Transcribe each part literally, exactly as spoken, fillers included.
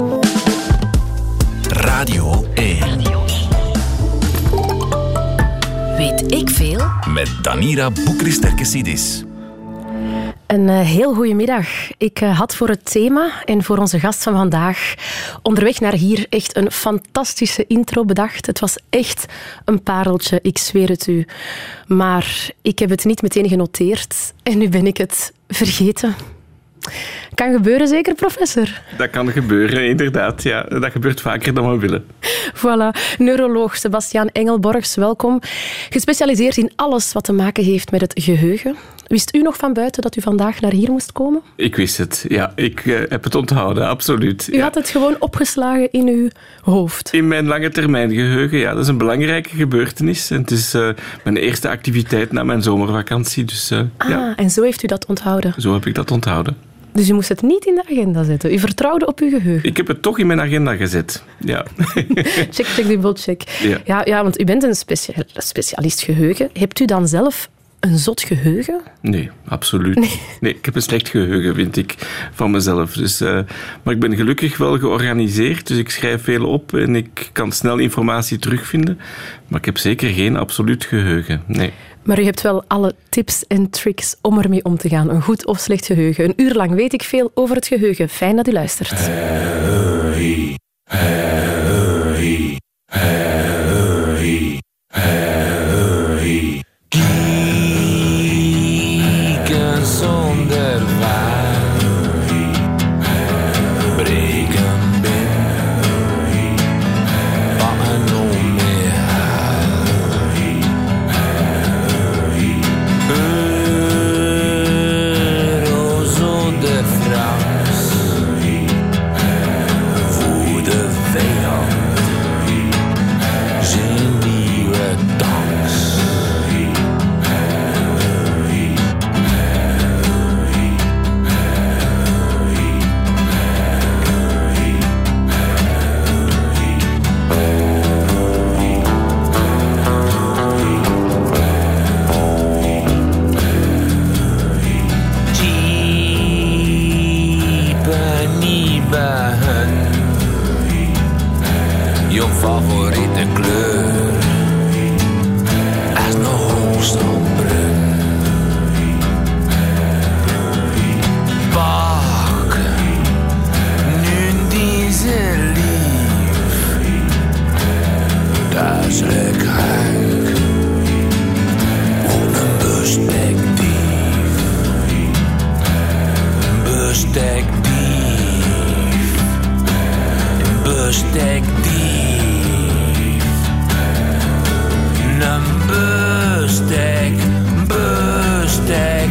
Radio één. Weet ik veel? Met Danira Boukris-Terkessidis. Een uh, heel goede middag. Ik uh, had voor het thema en voor onze gast van vandaag onderweg naar hier echt een fantastische intro bedacht. Het was echt een pareltje, ik zweer het u. Maar ik heb het niet meteen genoteerd en nu ben ik het vergeten. Kan gebeuren zeker, professor? Dat kan gebeuren, inderdaad. Ja, dat gebeurt vaker dan we willen. Voilà. Neuroloog Sebastiaan Engelborgs, welkom. Gespecialiseerd in alles wat te maken heeft met het geheugen. Wist u nog van buiten dat u vandaag naar hier moest komen? Ik wist het, ja. Ik uh, heb het onthouden, absoluut. U ja. had het gewoon opgeslagen in uw hoofd? In mijn lange termijn geheugen, ja. Dat is een belangrijke gebeurtenis. En het is uh, mijn eerste activiteit na mijn zomervakantie. Dus, uh, ah, ja. En zo heeft u dat onthouden? Zo heb ik dat onthouden. Dus u moest het niet in de agenda zetten? U vertrouwde op uw geheugen? Ik heb het toch in mijn agenda gezet, ja. check, check, dubbel check. Ja. Ja, ja, want u bent een specia- specialist geheugen. Hebt u dan zelf een zot geheugen? Nee, absoluut. Nee. nee, ik heb een slecht geheugen, vind ik, van mezelf. Dus, uh, maar ik ben gelukkig wel georganiseerd, dus ik schrijf veel op en ik kan snel informatie terugvinden. Maar ik heb zeker geen absoluut geheugen, nee. Maar u hebt wel alle tips en tricks om ermee om te gaan. Een goed of slecht geheugen. Een uur lang weet ik veel over het geheugen. Fijn dat u luistert. Hey, hey, hey, hey. Kieken zonder waar. Breken binnen. Pakken om me haar. Euro zonder Frans. Voor de vijand. Zijn nieuwe dans. Je favoriete kleur is nog hoogstopbrun. Pak nu deze lief, dat is lekker. Op een perspectief, perspectief, perspectief. Een bestek, bestek,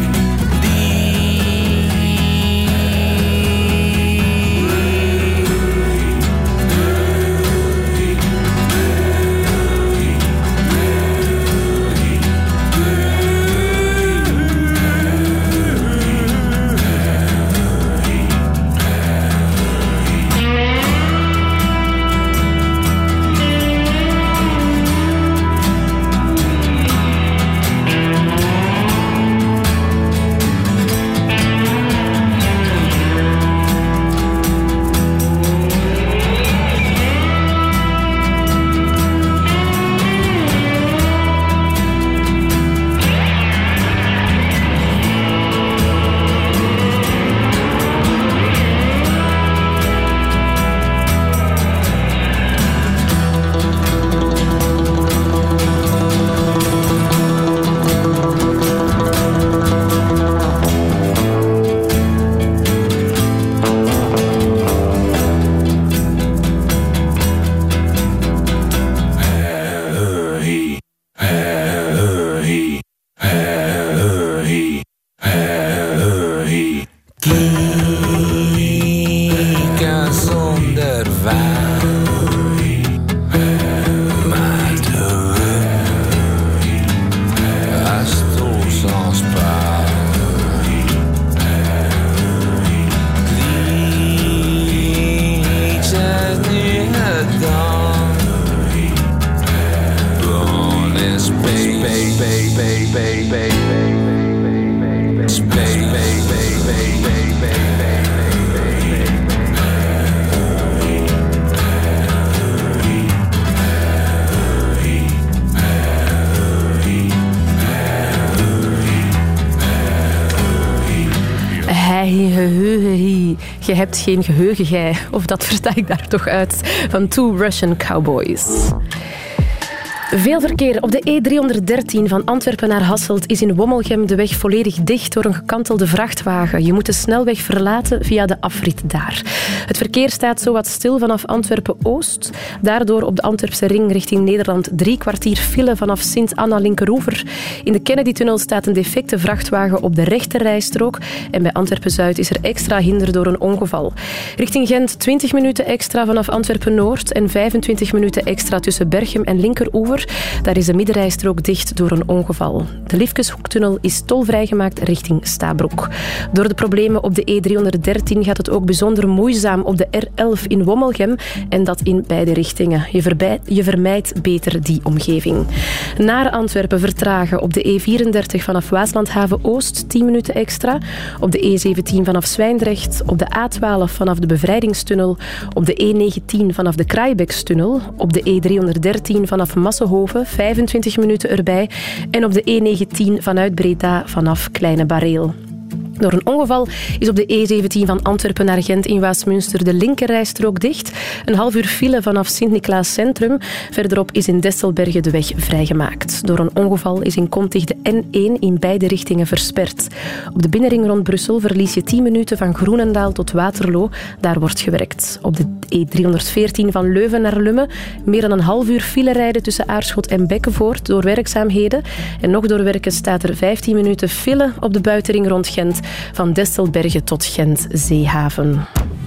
geen geheugen. Je hebt geen geheugen, gij. Of dat versta ik daar toch uit. Van Two Russian Cowboys. Veel verkeer op de E driehonderddertien van Antwerpen naar Hasselt is in Wommelgem de weg volledig dicht door een gekantelde vrachtwagen. Je moet de snelweg verlaten via de afrit daar. Het verkeer staat zowat stil vanaf Antwerpen-Oost. Daardoor op de Antwerpse ring richting Nederland drie kwartier file vanaf Sint-Anna-Linkeroever. In de Kennedy-tunnel staat een defecte vrachtwagen op de rechterrijstrook. En bij Antwerpen-Zuid is er extra hinder door een ongeval. Richting Gent twintig minuten extra vanaf Antwerpen-Noord en vijfentwintig minuten extra tussen Berchem en Linkeroever. Daar is de middenrijstrook dicht door een ongeval. De Liefkeshoektunnel is tolvrij gemaakt richting Stabroek. Door de problemen op de E driehonderddertien gaat het ook bijzonder moeizaam op de R elf in Wommelgem en dat in beide richtingen. Je, verbij- je vermijdt beter die omgeving. Naar Antwerpen vertragen op de E vierendertig vanaf Waaslandhaven-Oost tien minuten extra, op de E zeventien vanaf Zwijndrecht, op de A twaalf vanaf de Bevrijdingstunnel, op de E negentien vanaf de Kraaibeekstunnel, op de E driehonderddertien vanaf Massenhoven vijfentwintig minuten erbij en op de E negentien vanuit Breda vanaf Kleine Bareel. Door een ongeval is op de E zeventien van Antwerpen naar Gent in Waasmunster de linkerrijstrook dicht. Een half uur file vanaf Sint-Niklaas Centrum. Verderop is in Desselbergen de weg vrijgemaakt. Door een ongeval is in Kontig de N één in beide richtingen versperd. Op de binnenring rond Brussel verlies je tien minuten van Groenendaal tot Waterloo. Daar wordt gewerkt. Op de E driehonderdveertien van Leuven naar Lummen meer dan een half uur file rijden tussen Aarschot en Bekkenvoort door werkzaamheden. En nog door werken staat er vijftien minuten file op de buitenring rond Gent van Desselbergen tot Gent-Zeehaven.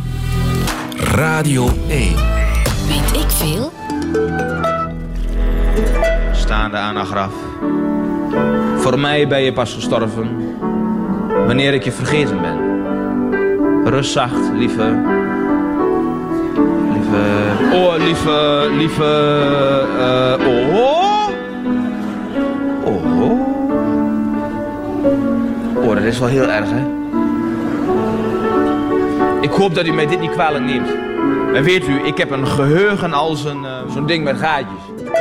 Radio één. Weet ik veel? Staande aan een graf. Voor mij ben je pas gestorven wanneer ik je vergeten ben. Rust zacht, lieve. Lieve. Oh, lieve, lieve. Uh, oh. Oh. Oh, dat is wel heel erg, hè? Ik hoop dat u mij dit niet kwalijk neemt. Maar weet u, ik heb een geheugen als een, uh, zo'n ding met gaatjes.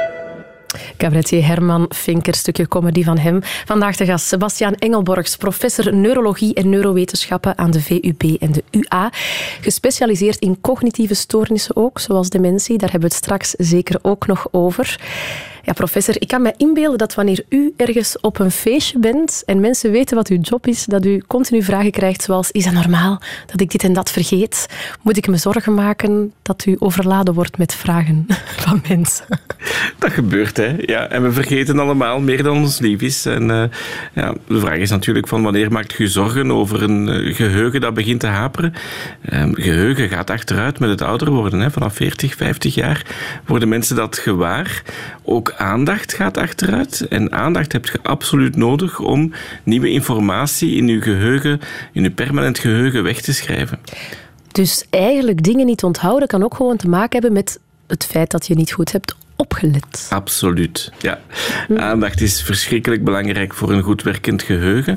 Cabaretier Herman Vinker, stukje comedy van hem. Vandaag de gast Sebastiaan Engelborgs, professor neurologie en neurowetenschappen aan de V U B en de U A. Gespecialiseerd in cognitieve stoornissen ook, zoals dementie. Daar hebben we het straks zeker ook nog over. Ja, professor, ik kan me inbeelden dat wanneer u ergens op een feestje bent en mensen weten wat uw job is, dat u continu vragen krijgt zoals, is dat normaal dat ik dit en dat vergeet? Moet ik me zorgen maken dat u overladen wordt met vragen van mensen? Dat gebeurt, hè. Ja, en we vergeten allemaal meer dan ons lief is. En uh, ja, de vraag is natuurlijk van wanneer maakt u zorgen over een uh, geheugen dat begint te haperen? Um, geheugen gaat achteruit met het ouder worden. Hè. Vanaf veertig, vijftig jaar worden mensen dat gewaar. Ook aandacht gaat achteruit. En aandacht heb je absoluut nodig om nieuwe informatie in je geheugen, in je permanent geheugen weg te schrijven. Dus eigenlijk dingen niet onthouden kan ook gewoon te maken hebben met het feit dat je niet goed hebt opgelet. Absoluut, ja. Aandacht is verschrikkelijk belangrijk voor een goed werkend geheugen.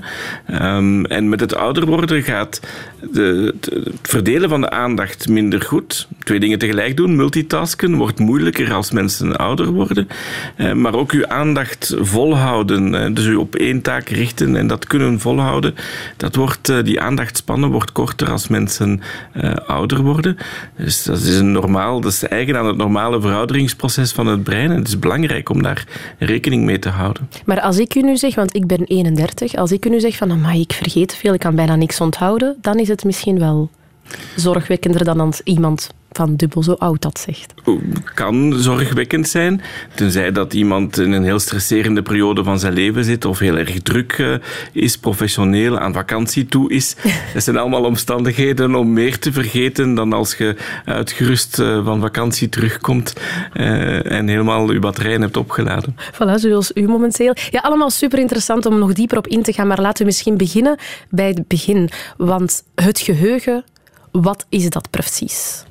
Um, en met het ouder worden gaat de, de, het verdelen van de aandacht minder goed. Twee dingen tegelijk doen, multitasken, wordt moeilijker als mensen ouder worden. Uh, maar ook uw aandacht volhouden, uh, dus u op één taak richten en dat kunnen volhouden, dat wordt, uh, die aandachtspannen wordt korter als mensen uh, ouder worden. Dus dat is een normaal, dat is eigen aan het normale verouderingsproces van het brein. En het is belangrijk om daar rekening mee te houden. Maar als ik u nu zeg, want ik ben eenendertig, als ik u nu zeg van, amai, ik vergeet veel, ik kan bijna niks onthouden, dan is het misschien wel zorgwekkender dan als iemand van dubbel zo oud dat zegt. Kan zorgwekkend zijn, tenzij dat iemand in een heel stresserende periode van zijn leven zit of heel erg druk uh, is, professioneel, aan vakantie toe is. Dat zijn allemaal omstandigheden om meer te vergeten dan als je uitgerust uh, van vakantie terugkomt uh, en helemaal je batterijen hebt opgeladen. Voilà, zoals u momenteel. Ja, allemaal super interessant om nog dieper op in te gaan, maar laten we misschien beginnen bij het begin. Want het geheugen, wat is dat precies?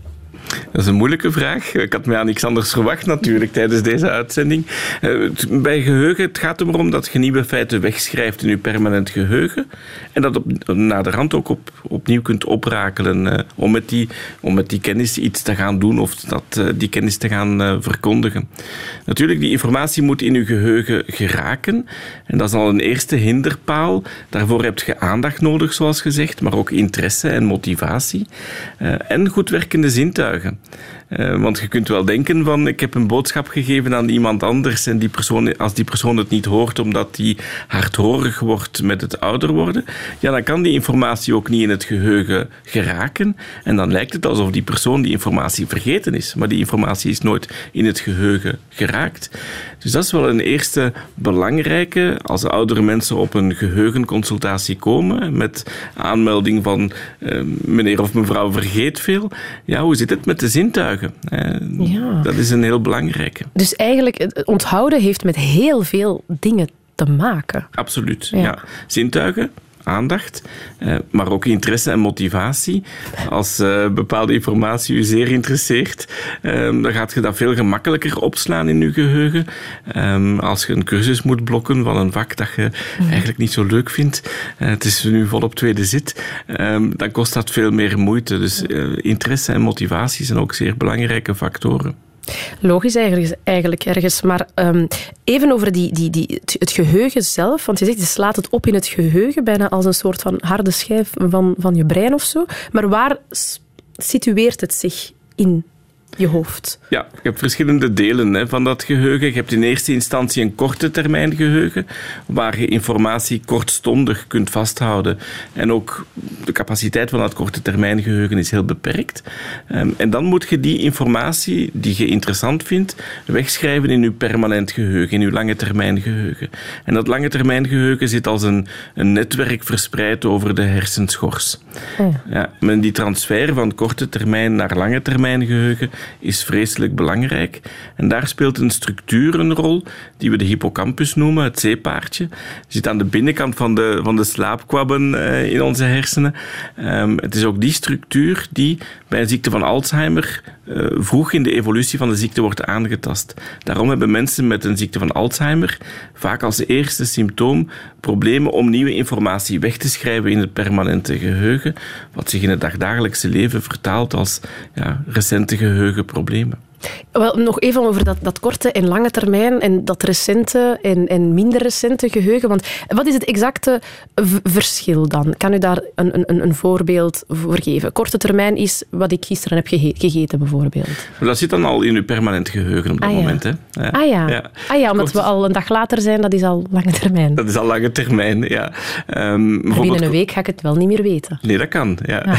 Dat is een moeilijke vraag. Ik had mij aan niks anders verwacht natuurlijk tijdens deze uitzending. Uh, bij geheugen, het gaat erom dat je nieuwe feiten wegschrijft in je permanent geheugen en dat op, naderhand ook op, opnieuw kunt oprakelen uh, om, met die, om met die kennis iets te gaan doen of dat, uh, die kennis te gaan uh, verkondigen. Natuurlijk, die informatie moet in je geheugen geraken en dat is al een eerste hinderpaal. Daarvoor heb je aandacht nodig, zoals gezegd, maar ook interesse en motivatie uh, en goed werkende zintuigen. Uh, want je kunt wel denken van, ik heb een boodschap gegeven aan iemand anders en die persoon, als die persoon het niet hoort omdat die hardhorig wordt met het ouder worden, ja, dan kan die informatie ook niet in het geheugen geraken en dan lijkt het alsof die persoon die informatie vergeten is. Maar die informatie is nooit in het geheugen geraakt. Dus dat is wel een eerste belangrijke, als oudere mensen op een geheugenconsultatie komen met aanmelding van uh, meneer of mevrouw vergeet veel. Ja, hoe zit het met de zintuigen? Uh, ja. Dat is een heel belangrijke. Dus eigenlijk, het onthouden heeft met heel veel dingen te maken. Absoluut, ja. ja. Zintuigen, aandacht, uh, maar ook interesse en motivatie. Als uh, bepaalde informatie je zeer interesseert, uh, dan gaat je dat veel gemakkelijker opslaan in je geheugen. Um, als je een cursus moet blokken van een vak dat je mm. eigenlijk niet zo leuk vindt, uh, het is nu volop tweede zit, um, dan kost dat veel meer moeite. Dus uh, interesse en motivatie zijn ook zeer belangrijke factoren. Logisch eigenlijk, eigenlijk ergens, maar um, even over die, die, die, het geheugen zelf, want je zegt, je slaat het op in het geheugen, bijna als een soort van harde schijf van, van je brein of zo. Maar waar situeert het zich in je hoofd? Ja, je hebt verschillende delen hè, van dat geheugen. Je hebt in eerste instantie een korte termijn geheugen, waar je informatie kortstondig kunt vasthouden. En ook de capaciteit van dat korte termijn geheugen is heel beperkt. Um, en dan moet je die informatie, die je interessant vindt, wegschrijven in je permanent geheugen, in je lange termijn geheugen. En dat lange termijn geheugen zit als een, een netwerk verspreid over de hersenschors. Oh. Ja, maar die transfer van korte termijn naar lange termijn geheugen is vreselijk belangrijk. En daar speelt een structuur een rol, die we de hippocampus noemen, het zeepaardje. Die zit aan de binnenkant van de, van de slaapkwabben uh, in onze hersenen. Um, het is ook die structuur die bij een ziekte van Alzheimer uh, vroeg in de evolutie van de ziekte wordt aangetast. Daarom hebben mensen met een ziekte van Alzheimer vaak als eerste symptoom problemen om nieuwe informatie weg te schrijven in het permanente geheugen, wat zich in het dagdagelijkse leven vertaalt als ja, recente geheugenproblemen. Wel, nog even over dat, dat korte en lange termijn en dat recente en, en minder recente geheugen. Want wat is het exacte v- verschil dan? Kan u daar een, een, een voorbeeld voor geven? Korte termijn is wat ik gisteren heb gege- gegeten, bijvoorbeeld. Maar dat zit dan al in uw permanent geheugen op dat ah, ja. moment. Hè? Ja. Ah ja, ja. Ah, ja omdat Kort... we al een dag later zijn, dat is al lange termijn. Dat is al lange termijn, ja. Um, bijvoorbeeld... Binnen een week ga ik het wel niet meer weten. Nee, dat kan, ja. ja.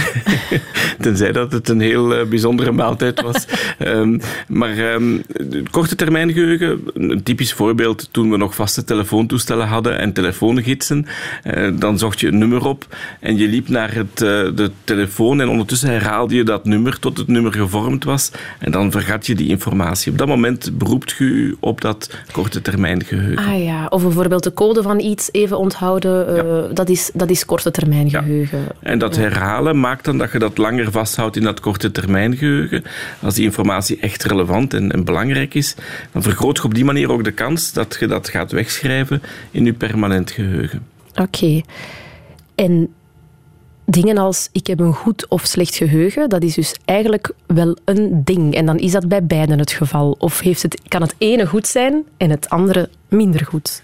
Tenzij dat het een heel uh, bijzondere maaltijd was. um, Maar um, korte termijn geheugen, een typisch voorbeeld toen we nog vaste telefoontoestellen hadden en telefoongidsen, uh, dan zocht je een nummer op en je liep naar het, uh, de telefoon en ondertussen herhaalde je dat nummer tot het nummer gevormd was en dan vergat je die informatie. Op dat moment beroept je je op dat korte termijn geheugen. Ah ja, of bijvoorbeeld de code van iets even onthouden, uh, ja. dat, is, dat is korte termijn geheugen. Ja. En dat herhalen maakt dan dat je dat langer vasthoudt in dat korte termijn geheugen. Als die informatie echt relevant En, en belangrijk is, dan vergroot je op die manier ook de kans dat je dat gaat wegschrijven in je permanent geheugen. Oké. Okay. En dingen als ik heb een goed of slecht geheugen, dat is dus eigenlijk wel een ding. En dan is dat bij beiden het geval. Of heeft het, kan het ene goed zijn en het andere minder goed?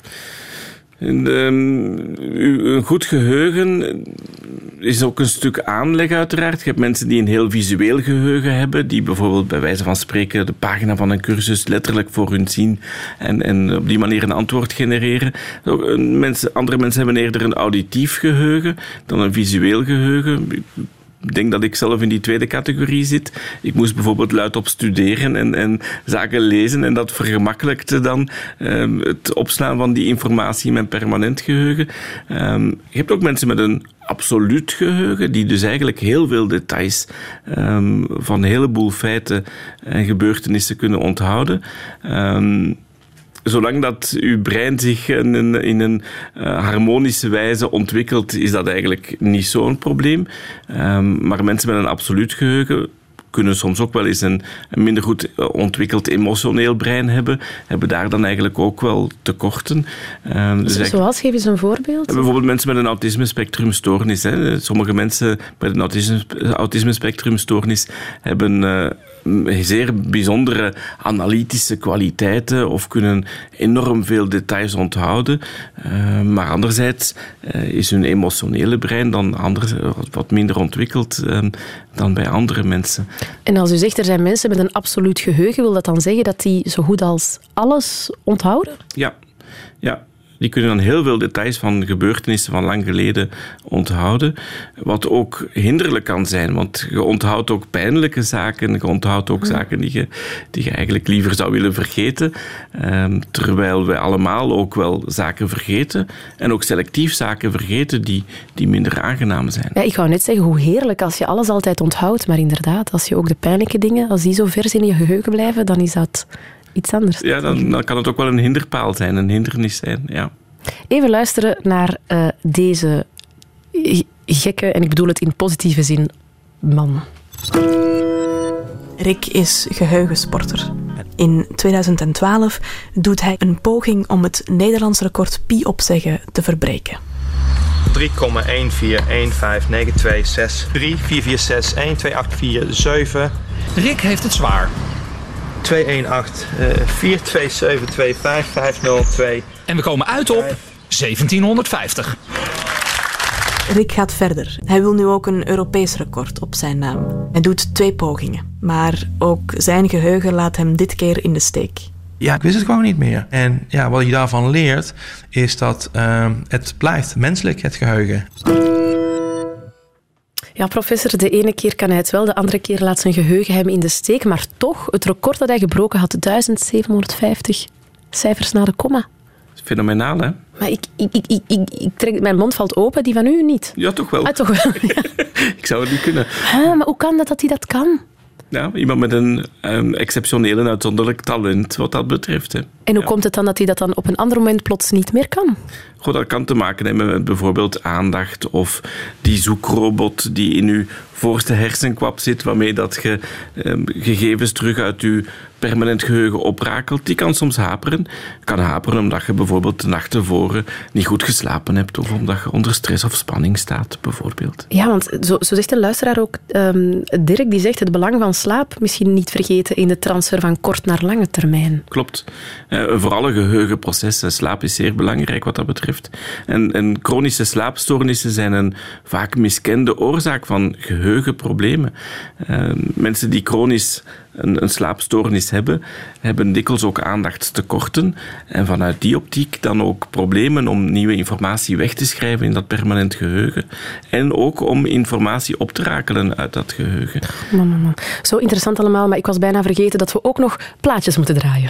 En, um, een goed geheugen is ook een stuk aanleg uiteraard. Je hebt mensen die een heel visueel geheugen hebben, die bijvoorbeeld bij wijze van spreken de pagina van een cursus letterlijk voor hun zien en, en op die manier een antwoord genereren. Mensen, andere mensen hebben eerder een auditief geheugen dan een visueel geheugen. Ik denk dat ik zelf in die tweede categorie zit. Ik moest bijvoorbeeld luidop studeren en, en zaken lezen en dat vergemakkelijkte dan um, het opslaan van die informatie in mijn permanent geheugen. Um, je hebt ook mensen met een absoluut geheugen, die dus eigenlijk heel veel details um, van een heleboel feiten en gebeurtenissen kunnen onthouden. Um, Zolang dat uw brein zich in een, in een uh, harmonische wijze ontwikkelt, is dat eigenlijk niet zo'n probleem. Um, maar mensen met een absoluut geheugen kunnen soms ook wel eens een, een minder goed ontwikkeld emotioneel brein hebben, hebben daar dan eigenlijk ook wel tekorten. Uh, dus Zo, zoals, geef eens een voorbeeld. Bijvoorbeeld mensen met een autisme-spectrumstoornis. Hè. Sommige mensen met een autisme, autisme-spectrumstoornis hebben uh, zeer bijzondere analytische kwaliteiten of kunnen enorm veel details onthouden. Uh, maar anderzijds uh, is hun emotionele brein dan anders, wat minder ontwikkeld uh, dan bij andere mensen. En als u zegt er zijn mensen met een absoluut geheugen, wil dat dan zeggen dat die zo goed als alles onthouden? Ja, ja. Die kunnen dan heel veel details van gebeurtenissen van lang geleden onthouden. Wat ook hinderlijk kan zijn, want je onthoudt ook pijnlijke zaken. Je onthoudt ook zaken die je, die je eigenlijk liever zou willen vergeten. Um, terwijl wij allemaal ook wel zaken vergeten. En ook selectief zaken vergeten die, die minder aangenaam zijn. Ja, ik wou net zeggen, hoe heerlijk als je alles altijd onthoudt. Maar inderdaad, als je ook de pijnlijke dingen, als die zo vers in je geheugen blijven, dan is dat iets anders. Ja, dan, dan kan het ook wel een hinderpaal zijn, een hindernis zijn, ja. Even luisteren naar uh, deze gekke, en ik bedoel het in positieve zin, man. Rick is geheugensporter. In tweeduizend twaalf doet hij een poging om het Nederlands record pi opzeggen te verbreken. drie komma een vier een vijf negen twee zes drie vier vier zes een twee acht vier zeven. Rick heeft het zwaar. twee een acht vier twee zeven twee vijf vijf nul twee. En we komen uit op zeventienhonderdvijftig. Rick gaat verder. Hij wil nu ook een Europees record op zijn naam. Hij doet twee pogingen. Maar ook zijn geheugen laat hem dit keer in de steek. Ja, ik wist het gewoon niet meer. En ja, wat je daarvan leert, is dat uh, het blijft menselijk, het geheugen. Ja, professor, de ene keer kan hij het wel, de andere keer laat zijn geheugen hem in de steek. Maar toch, het record dat hij gebroken had, duizend zevenhonderdvijftig cijfers na de komma. Fenomenaal, hè? Maar ik, ik, ik, ik, ik, ik trek, mijn mond valt open, die van u niet. Ja, toch wel. Ah, toch wel. Ja. Ik zou het niet kunnen. Ah, maar hoe kan dat dat hij dat kan? Ja, iemand met een um, exceptioneel en uitzonderlijk talent wat dat betreft. Hè. En hoe ja. komt het dan dat hij dat dan op een ander moment plots niet meer kan? Goh, dat kan te maken hebben met bijvoorbeeld aandacht of die zoekrobot die in uw voorste hersenkwap zit, waarmee dat je um, gegevens terug uit uw permanent geheugen oprakelt. Die kan soms haperen. kan haperen omdat je bijvoorbeeld de nacht tevoren niet goed geslapen hebt of omdat je onder stress of spanning staat, bijvoorbeeld. Ja, want zo, zo zegt een luisteraar ook, um, Dirk, die zegt het belang van slaap misschien niet vergeten in de transfer van kort naar lange termijn. Klopt. Uh, voor alle geheugenprocessen, slaap is zeer belangrijk wat dat betreft. En, en chronische slaapstoornissen zijn een vaak miskende oorzaak van geheugenproblemen. Uh, mensen die chronisch een, een slaapstoornis hebben, hebben dikwijls ook aandachtstekorten. En vanuit die optiek dan ook problemen om nieuwe informatie weg te schrijven in dat permanent geheugen. En ook om informatie op te rakelen uit dat geheugen. Man, man, man. Zo interessant allemaal, maar ik was bijna vergeten dat we ook nog plaatjes moeten draaien.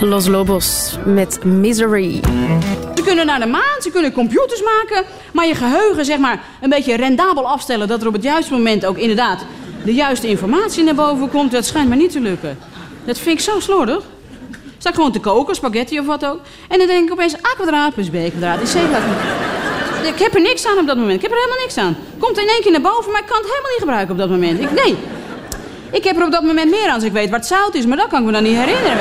Los Lobos met Misery. Ze kunnen naar de maan, ze kunnen computers maken, maar je geheugen zeg maar een beetje rendabel afstellen dat er op het juiste moment ook inderdaad de juiste informatie naar boven komt, dat schijnt me niet te lukken. Dat vind ik zo slordig. Sta ik gewoon te koken, spaghetti of wat ook. En dan denk ik opeens A kwadraat plus B kwadraat is C kwadraat. Ik heb er niks aan op dat moment. Ik heb er helemaal niks aan. Komt in één keer naar boven, maar ik kan het helemaal niet gebruiken op dat moment. Ik, nee. Ik heb er op dat moment meer aan als ik weet waar het zout is, maar dat kan ik me dan niet herinneren.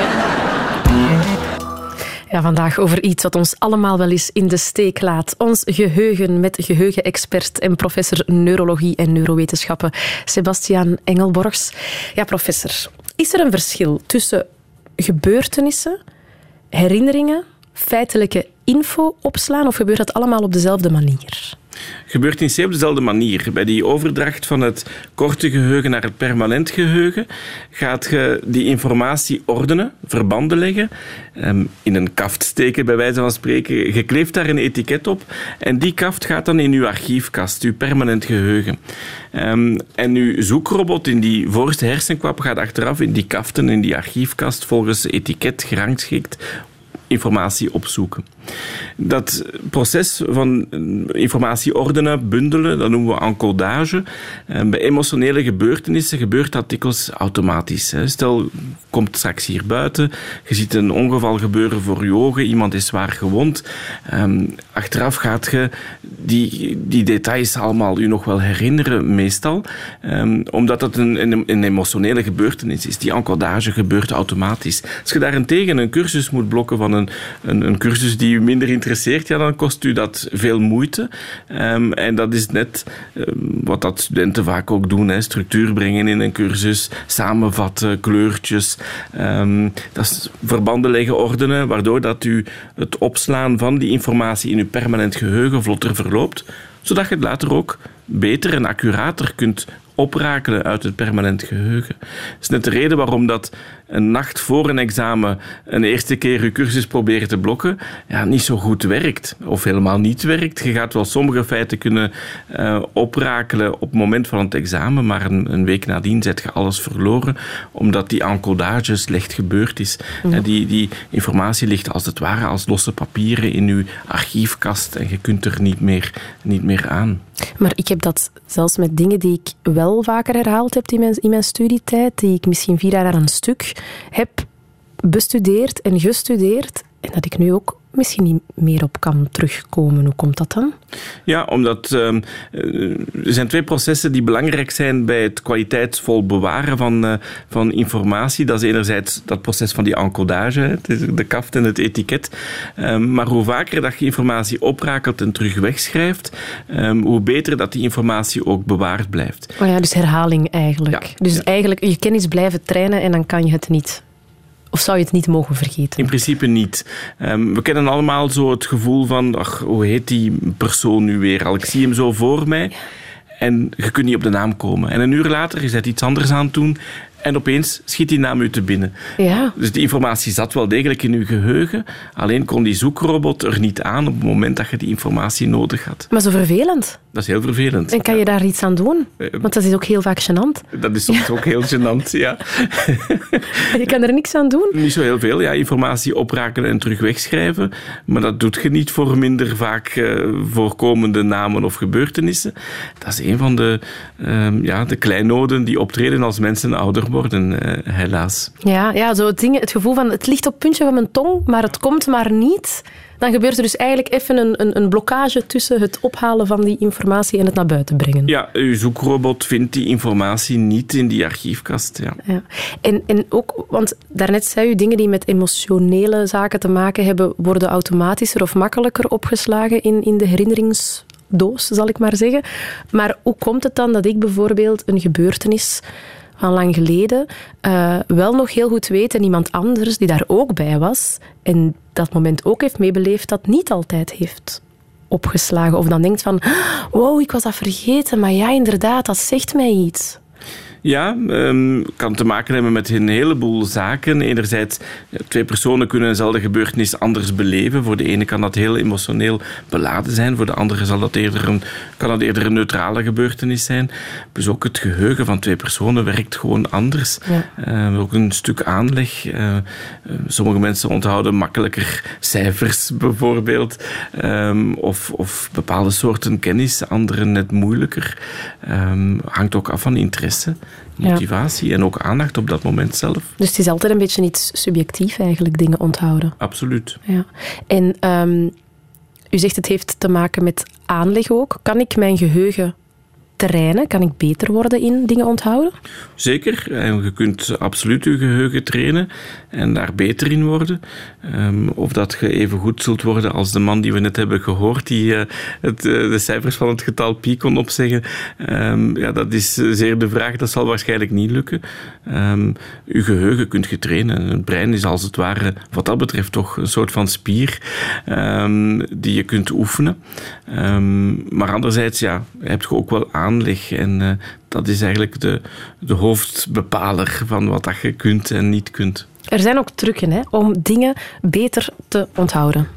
Ja, vandaag over iets wat ons allemaal wel eens in de steek laat. Ons geheugen met geheugenexpert en professor neurologie en neurowetenschappen Sebastiaan Engelborgs. Ja, professor, is er een verschil tussen gebeurtenissen, herinneringen, feitelijke info opslaan of gebeurt dat allemaal op dezelfde manier? Gebeurt in C op dezelfde manier. Bij die overdracht van het korte geheugen naar het permanent geheugen gaat je die informatie ordenen, verbanden leggen, in een kaft steken bij wijze van spreken. Je kleeft daar een etiket op en die kaft gaat dan in uw archiefkast, uw permanent geheugen. En uw zoekrobot in die voorste hersenkwap gaat achteraf in die kaften, in die archiefkast, volgens etiket gerangschikt informatie opzoeken. Dat proces van informatie ordenen, bundelen, dat noemen we encodage. Bij emotionele gebeurtenissen gebeurt dat dikwijls automatisch. Stel, je komt straks hier buiten, je ziet een ongeval gebeuren voor je ogen, iemand is zwaar gewond. Achteraf gaat je die, die details allemaal je nog wel herinneren, meestal. Omdat dat een, een, een emotionele gebeurtenis is. Die encodage gebeurt automatisch. Als je daarentegen een cursus moet blokken van een, een, een cursus die u minder interesseert, ja, dan kost u dat veel moeite. Um, en dat is net um, wat dat studenten vaak ook doen. Hè. Structuur brengen in een cursus, samenvatten, kleurtjes. Um, dat is verbanden leggen, ordenen, waardoor dat u het opslaan van die informatie in uw permanent geheugen vlotter verloopt, zodat je het later ook beter en accurater kunt oprakelen uit het permanent geheugen. Dat is net de reden waarom dat een nacht voor een examen een eerste keer je cursus proberen te blokken, ja, niet zo goed werkt. Of helemaal niet werkt. Je gaat wel sommige feiten kunnen uh, oprakelen op het moment van het examen, maar een, een week nadien zet je alles verloren, omdat die encodage slecht gebeurd is. Ja. Die, die informatie ligt als het ware als losse papieren in je archiefkast en je kunt er niet meer, niet meer aan. Maar ik heb dat zelfs met dingen die ik wel vaker herhaald heb in mijn, in mijn studietijd, die ik misschien vier jaar aan een stuk heb bestudeerd en gestudeerd, en dat ik nu ook misschien niet meer op kan terugkomen. Hoe komt dat dan? Ja, omdat uh, er zijn twee processen die belangrijk zijn bij het kwaliteitsvol bewaren van, uh, van informatie. Dat is enerzijds dat proces van die encodage, de kaft en het etiket. Um, maar hoe vaker dat je informatie oprakelt en terug wegschrijft, um, hoe beter dat die informatie ook bewaard blijft. Oh ja, dus herhaling eigenlijk. Ja, dus ja. eigenlijk je kennis blijven trainen en dan kan je het niet. Of zou je het niet mogen vergeten? In principe niet. Um, we kennen allemaal zo het gevoel van, ach, hoe heet die persoon nu weer al? Ik zie hem zo voor mij en je kunt niet op de naam komen. En een uur later, je zet iets anders aan het doen en opeens schiet die naam u te binnen. Ja. Dus die informatie zat wel degelijk in uw geheugen, alleen kon die zoekrobot er niet aan op het moment dat je die informatie nodig had. Maar zo vervelend. Dat is heel vervelend. En kan je ja. daar iets aan doen? Want dat is ook heel vaak gênant. Dat is soms ja. ook heel gênant, ja. Je kan er niks aan doen? Niet zo heel veel. Ja, informatie oprakelen en terug wegschrijven. Maar dat doet je niet voor minder vaak uh, voorkomende namen of gebeurtenissen. Dat is een van de, uh, ja, de kleinoden die optreden als mensen ouder worden, uh, helaas. Ja, ja zo het, ding, het gevoel van het ligt op het puntje van mijn tong, maar het komt maar niet. Dan gebeurt er dus eigenlijk even een, een, een blokkage tussen het ophalen van die informatie en het naar buiten brengen. Ja, uw zoekrobot vindt die informatie niet in die archiefkast. Ja. Ja. En, en ook, want daarnet zei u, dingen die met emotionele zaken te maken hebben, worden automatischer of makkelijker opgeslagen in, in de herinneringsdoos, zal ik maar zeggen. Maar hoe komt het dan dat ik bijvoorbeeld een gebeurtenis van lang geleden uh, wel nog heel goed weet en iemand anders die daar ook bij was en dat moment ook heeft meebeleefd, dat niet altijd heeft opgeslagen? Of dan denkt van, wow, ik was dat vergeten, maar ja, inderdaad, dat zegt mij iets. Ja, um, kan te maken hebben met een heleboel zaken. Enerzijds, twee personen kunnen eenzelfde gebeurtenis anders beleven. Voor de ene kan dat heel emotioneel beladen zijn. Voor de andere zal dat eerder een, kan dat eerder een neutrale gebeurtenis zijn. Dus ook het geheugen van twee personen werkt gewoon anders. Ja. Uh, ook een stuk aanleg. Uh, uh, sommige mensen onthouden makkelijker cijfers bijvoorbeeld. Um, of, of bepaalde soorten kennis. Anderen net moeilijker. Um, hangt ook af van interesse. Motivatie ja. en ook aandacht op dat moment zelf. Dus het is altijd een beetje iets subjectief eigenlijk, dingen onthouden. Absoluut. Ja. En um, u zegt het heeft te maken met aanleg ook. Kan ik mijn geheugen trainen? Kan ik beter worden in dingen onthouden? Zeker. Je kunt absoluut je geheugen trainen en daar beter in worden. Um, of dat je even goed zult worden als de man die we net hebben gehoord, die uh, het, uh, de cijfers van het getal pi kon opzeggen. Um, ja, dat is zeer de vraag. Dat zal waarschijnlijk niet lukken. Um, je geheugen kunt je trainen. Het brein is als het ware, wat dat betreft, toch een soort van spier um, die je kunt oefenen. Um, maar anderzijds, ja, heb je ook wel aanleg en uh, dat is eigenlijk de, de hoofdbepaler van wat dat je kunt en niet kunt. Er zijn ook trucken hè, om dingen beter te onthouden.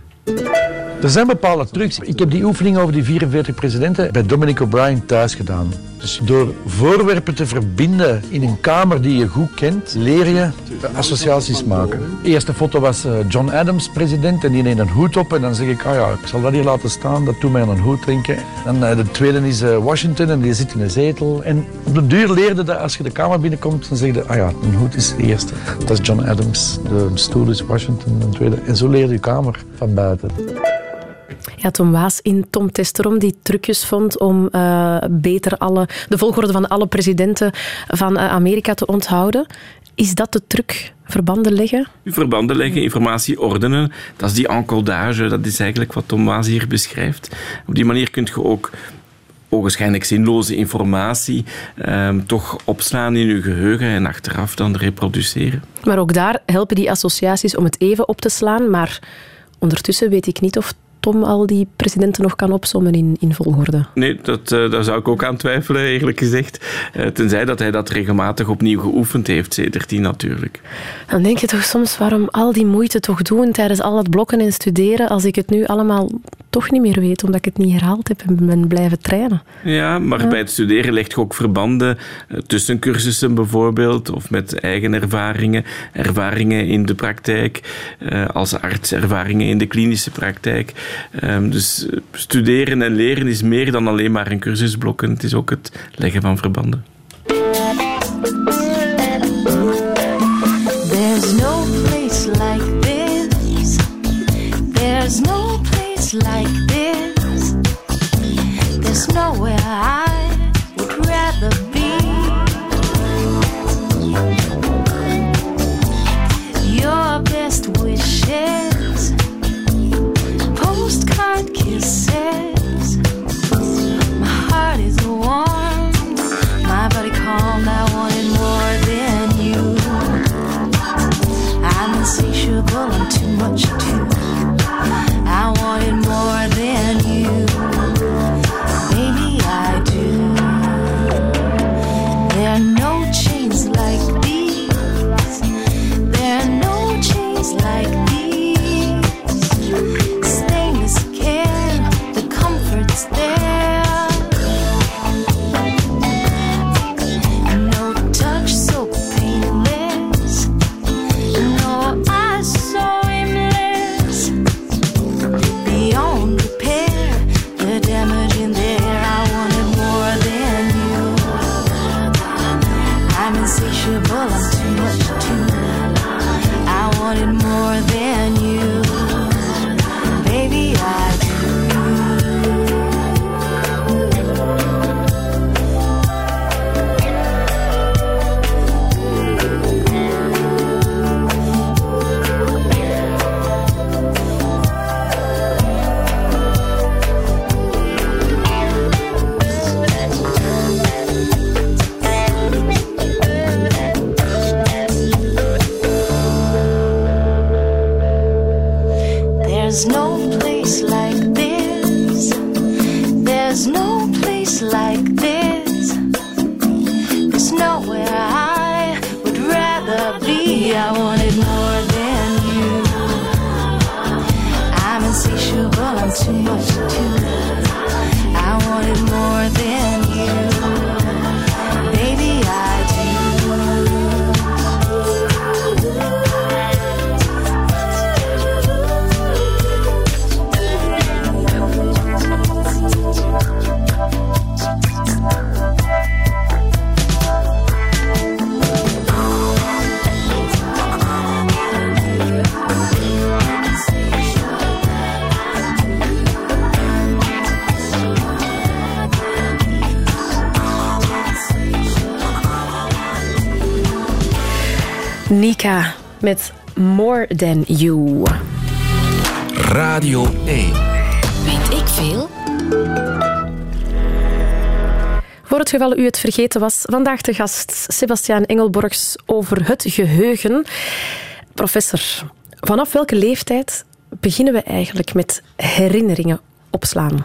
Er zijn bepaalde trucs. Ik heb die oefening over die vierenveertig presidenten bij Dominic O'Brien thuis gedaan. Dus door voorwerpen te verbinden in een kamer die je goed kent, leer je associaties maken. De eerste foto was John Adams, president, en die neemt een hoed op. En dan zeg ik, ah ja, ik zal dat hier laten staan, dat doet mij aan een hoed drinken. En de tweede is Washington en die zit in een zetel. En op de duur leerde dat als je de kamer binnenkomt, dan zeg je, ah ja, een hoed is de eerste. Dat is John Adams, de stoel is Washington, de tweede. En zo leerde je kamer van buiten. Ja, Tom Waas in Tom Testerom die trucjes vond om uh, beter alle, de volgorde van alle presidenten van uh, Amerika te onthouden. Is dat de truc? Verbanden leggen? Verbanden leggen, informatie ordenen. Dat is die encodage, dat is eigenlijk wat Tom Waas hier beschrijft. Op die manier kun je ook ogenschijnlijk zinloze informatie eh, toch opslaan in je geheugen en achteraf dan reproduceren. Maar ook daar helpen die associaties om het even op te slaan, maar ondertussen weet ik niet of Tom al die presidenten nog kan opsommen in, in volgorde. Nee, dat, uh, daar zou ik ook aan twijfelen, eerlijk gezegd. Uh, tenzij dat hij dat regelmatig opnieuw geoefend heeft, sedert die natuurlijk. Dan denk je toch soms, waarom al die moeite toch doen tijdens al het blokken en studeren, als ik het nu allemaal toch niet meer weet, omdat ik het niet herhaald heb en ben blijven trainen. Ja, maar ja. bij het studeren leg je ook verbanden uh, tussen cursussen bijvoorbeeld, of met eigen ervaringen, ervaringen in de praktijk, uh, als arts, ervaringen in de klinische praktijk. Um, dus studeren en leren is meer dan alleen maar een cursusblokken. Het is ook het leggen van verbanden. There's no place like this. There's no place like this. There's nowhere I would rather be. Your best wishes, postcard kisses. My heart is warm, my body calm. I wanted more than you. I'm insatiable, I'm too much too. I wanted more than you. Maybe I do. There are no chains like these. There are no chains like these. There, no touch so painless, no eyes so aimless, beyond repair, the damage in there. I wanted more than you. I'm insatiable. Nika met More Than You. Radio één. Weet ik veel? Voor het geval u het vergeten was, vandaag de gast Sebastiaan Engelborgs over het geheugen. Professor, vanaf welke leeftijd beginnen we eigenlijk met herinneringen opslaan?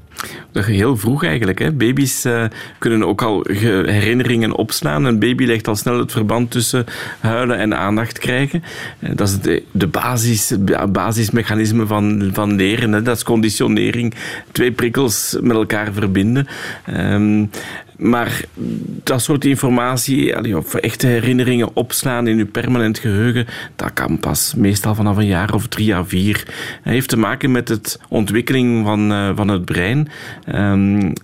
Dat is heel vroeg eigenlijk. Hè. Baby's uh, kunnen ook al ge- herinneringen opslaan. Een baby legt al snel het verband tussen huilen en aandacht krijgen. Uh, dat is de, de basis, basismechanisme van, van leren. Hè. Dat is conditionering. Twee prikkels met elkaar verbinden. Um, Maar dat soort informatie, of echte herinneringen opslaan in uw permanent geheugen, dat kan pas meestal vanaf een jaar of drie à vier. Het heeft te maken met de ontwikkeling van, uh, van het brein. Um,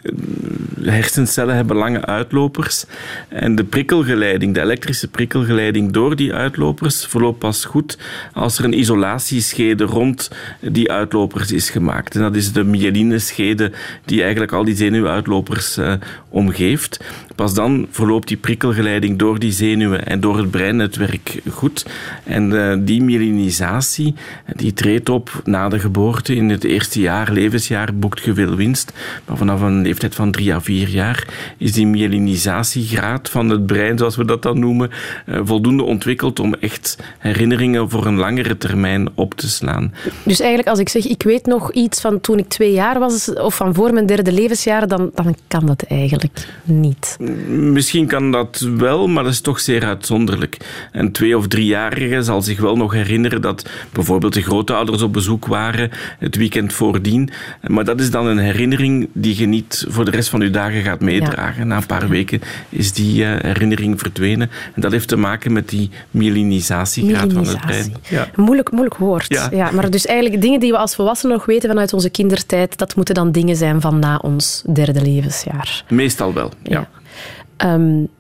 de hersencellen hebben lange uitlopers en de prikkelgeleiding, de elektrische prikkelgeleiding door die uitlopers verloopt pas goed als er een isolatieschede rond die uitlopers is gemaakt. En dat is de myelineschede die eigenlijk al die zenuwuitlopers uh, omgeeft. Pas dan verloopt die prikkelgeleiding door die zenuwen en door het breinnetwerk goed. En uh, die myelinisatie die treedt op na de geboorte. In het eerste jaar, levensjaar, boekt je veel winst. Maar vanaf een leeftijd van drie à vier jaar is die myelinisatiegraad van het brein, zoals we dat dan noemen, uh, voldoende ontwikkeld om echt herinneringen voor een langere termijn op te slaan. Dus eigenlijk als ik zeg, ik weet nog iets van toen ik twee jaar was, of van voor mijn derde levensjaar, dan, dan kan dat eigenlijk niet. Misschien kan dat wel, maar dat is toch zeer uitzonderlijk. Een twee- of driejarige zal zich wel nog herinneren dat bijvoorbeeld de grootouders op bezoek waren het weekend voordien. Maar dat is dan een herinnering die je niet voor de rest van je dagen gaat meedragen. Ja. Na een paar weken is die uh, herinnering verdwenen. En dat heeft te maken met die myelinisatiegraad van het brein. Ja. Moeilijk, moeilijk woord. Ja. Ja, maar dus eigenlijk dingen die we als volwassenen nog weten vanuit onze kindertijd, dat moeten dan dingen zijn van na ons derde levensjaar. Meestal wel, ja. ja. Um,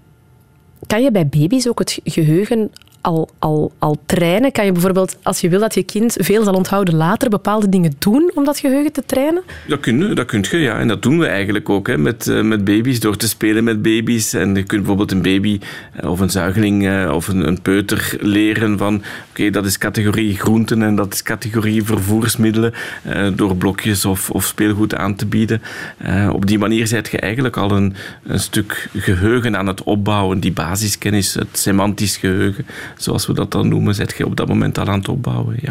kan je bij baby's ook het geheugen al, al, al trainen? Kan je bijvoorbeeld, als je wil dat je kind veel zal onthouden later, bepaalde dingen doen om dat geheugen te trainen? Dat kun je, dat kun je ja. En dat doen we eigenlijk ook hè, met, uh, met baby's, door te spelen met baby's. En je kunt bijvoorbeeld een baby uh, of een zuigeling uh, of een, een peuter leren van oké, okay, dat is categorie groenten en dat is categorie vervoersmiddelen, uh, door blokjes of, of speelgoed aan te bieden. Uh, op die manier zet je eigenlijk al een, een stuk geheugen aan het opbouwen. Die basiskennis, het semantisch geheugen, zoals we dat dan noemen, zet je op dat moment al aan het opbouwen, ja.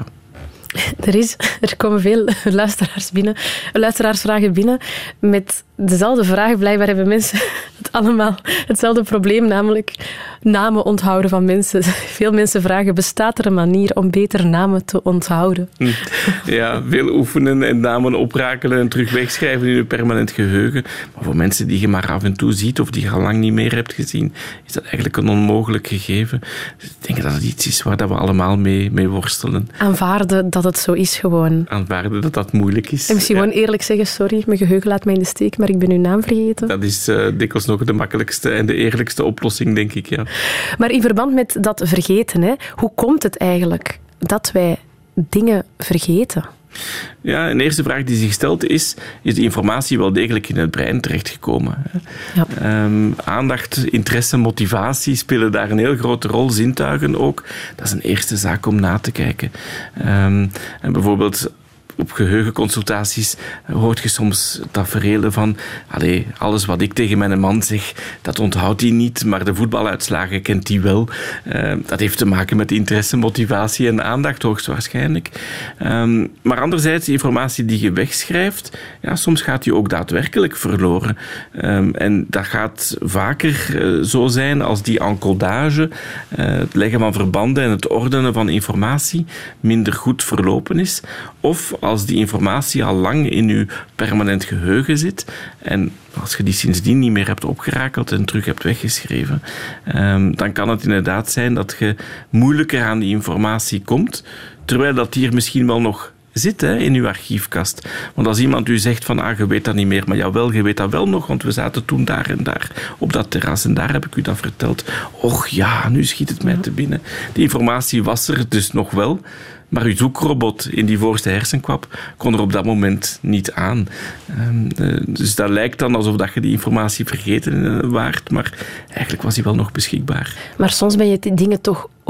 Er, is, er komen veel luisteraars binnen, luisteraarsvragen binnen met dezelfde vraag. Blijkbaar hebben mensen het allemaal hetzelfde probleem, namelijk namen onthouden van mensen. Veel mensen vragen, bestaat er een manier om beter namen te onthouden? Ja, veel oefenen en namen oprakelen en terug wegschrijven in je permanent geheugen. Maar voor mensen die je maar af en toe ziet of die je al lang niet meer hebt gezien, is dat eigenlijk een onmogelijk gegeven. Dus ik denk dat het iets is waar we allemaal mee, mee worstelen. Aanvaarden dat het zo is gewoon. Aanvaarden dat dat moeilijk is. En misschien ja. gewoon eerlijk zeggen, sorry, mijn geheugen laat mij in de steek, maar ik ben uw naam vergeten. Dat is uh, dikwijls nog de makkelijkste en de eerlijkste oplossing, denk ik, ja. Maar in verband met dat vergeten, hè, hoe komt het eigenlijk dat wij dingen vergeten? Ja, een eerste vraag die zich stelt is, is de informatie wel degelijk in het brein terechtgekomen? Ja. Um, aandacht, interesse, motivatie spelen daar een heel grote rol, zintuigen ook. Dat is een eerste zaak om na te kijken. Um, en bijvoorbeeld op geheugenconsultaties hoort je soms taferelen van allee, alles wat ik tegen mijn man zeg, dat onthoudt hij niet, maar de voetbaluitslagen kent hij wel. Uh, dat heeft te maken met interesse, motivatie en aandacht, hoogstwaarschijnlijk. Um, maar anderzijds, de informatie die je wegschrijft, ja, soms gaat die ook daadwerkelijk verloren. Um, en dat gaat vaker uh, zo zijn als die encodage, uh, het leggen van verbanden en het ordenen van informatie minder goed verlopen is. Of als die informatie al lang in je permanent geheugen zit en als je die sindsdien niet meer hebt opgerakeld en terug hebt weggeschreven, um, dan kan het inderdaad zijn dat je moeilijker aan die informatie komt, terwijl dat hier misschien wel nog zit hè, in uw archiefkast. Want als iemand u zegt van, ah, je weet dat niet meer, maar jawel, je weet dat wel nog, want we zaten toen daar en daar op dat terras en daar heb ik u dat verteld. Och ja, nu schiet het mij te binnen. Die informatie was er dus nog wel, maar uw zoekrobot in die voorste hersenkwap kon er op dat moment niet aan. Um, uh, dus dat lijkt dan alsof dat je die informatie vergeten uh, waart, maar eigenlijk was die wel nog beschikbaar. Maar soms ben je die dingen toch ook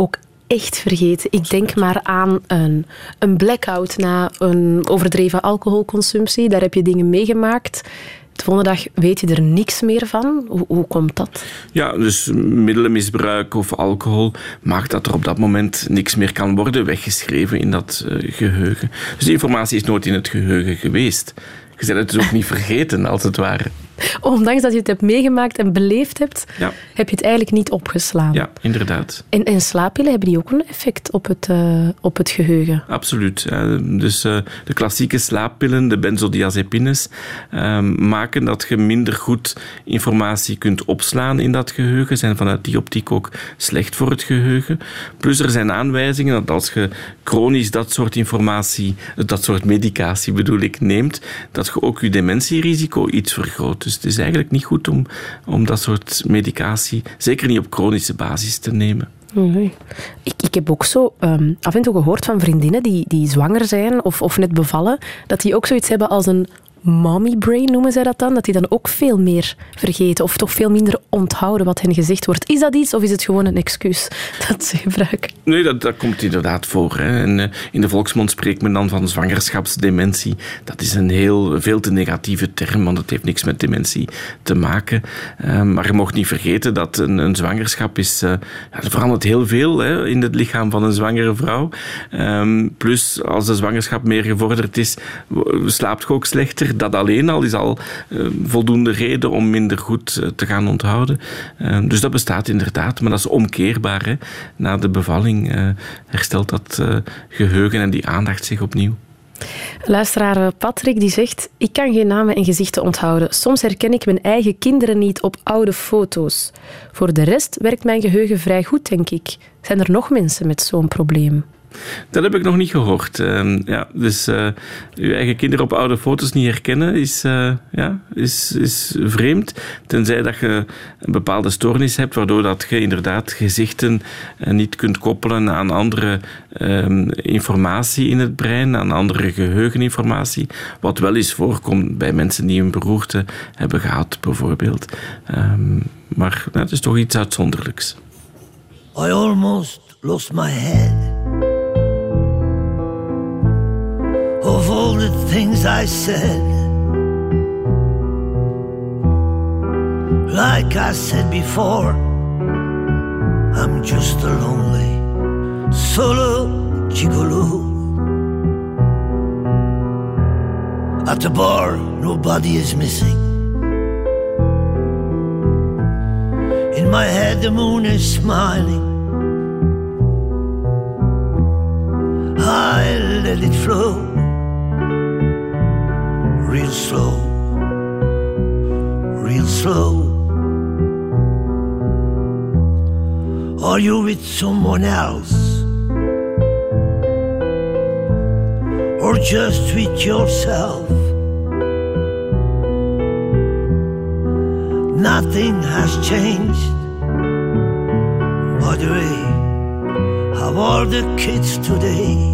echt vergeten? Ik denk maar aan een, een blackout na een overdreven alcoholconsumptie. Daar heb je dingen meegemaakt. De volgende dag weet je er niks meer van. Hoe, hoe komt dat? Ja, dus middelenmisbruik of alcohol maakt dat er op dat moment niks meer kan worden weggeschreven in dat uh, geheugen. Dus die informatie is nooit in het geheugen geweest. Je bent het dus ook niet vergeten, als het ware. Ondanks dat je het hebt meegemaakt en beleefd hebt, ja. heb je het eigenlijk niet opgeslaan. Ja, inderdaad. En, en slaappillen, hebben die ook een effect op het, uh, op het geheugen? Absoluut. Ja. Dus uh, de klassieke slaappillen, de benzodiazepines, uh, maken dat je minder goed informatie kunt opslaan in dat geheugen. Zijn vanuit die optiek ook slecht voor het geheugen. Plus er zijn aanwijzingen dat als je chronisch dat soort informatie, dat soort medicatie bedoel ik, neemt, dat je ook je dementierisico iets vergroot. Dus het is eigenlijk niet goed om, om dat soort medicatie, zeker niet op chronische basis, te nemen. Nee. Ik, ik heb ook zo um, af en toe gehoord van vriendinnen die, die zwanger zijn of, of net bevallen, dat die ook zoiets hebben als een mommy brain, noemen zij dat dan, dat die dan ook veel meer vergeten of toch veel minder onthouden wat hen gezegd wordt. Is dat iets of is het gewoon een excuus dat ze gebruiken? Nee, dat, dat komt inderdaad voor. Hè. En, uh, in de volksmond spreekt men dan van zwangerschapsdementie. Dat is een heel, veel te negatieve term, want het heeft niks met dementie te maken. Uh, maar je mag niet vergeten dat een, een zwangerschap is... Uh, ja, er verandert heel veel hè, in het lichaam van een zwangere vrouw. Um, plus, als de zwangerschap meer gevorderd is, slaapt je ook slechter. Dat alleen al is al uh, voldoende reden om minder goed uh, te gaan onthouden. Uh, dus dat bestaat inderdaad, maar dat is omkeerbaar. Hè. Na de bevalling uh, herstelt dat uh, geheugen en die aandacht zich opnieuw. Luisteraar Patrick die zegt: ik kan geen namen en gezichten onthouden. Soms herken ik mijn eigen kinderen niet op oude foto's. Voor de rest werkt mijn geheugen vrij goed, denk ik. Zijn er nog mensen met zo'n probleem? Dat heb ik nog niet gehoord. Uh, ja, dus uh, je eigen kinderen op oude foto's niet herkennen is, uh, ja, is, is vreemd. Tenzij dat je een bepaalde stoornis hebt, waardoor dat je inderdaad gezichten uh, niet kunt koppelen aan andere uh, informatie in het brein, aan andere geheugeninformatie. Wat wel eens voorkomt bij mensen die een beroerte hebben gehad, bijvoorbeeld. Um, maar nou, het is toch iets uitzonderlijks. I almost lost my head. Of all the things I said, like I said before, I'm just a lonely solo gigolo. At the bar, nobody is missing. In my head, the moon is smiling. I let it flow. Real slow, real slow. Are you with someone else? Or just with yourself? Nothing has changed. By the way, how are the kids today?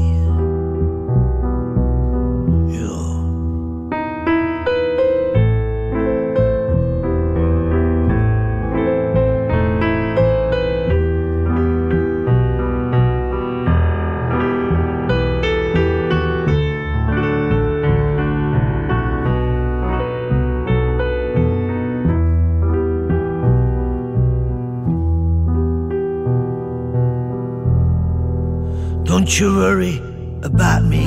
Don't you worry about me.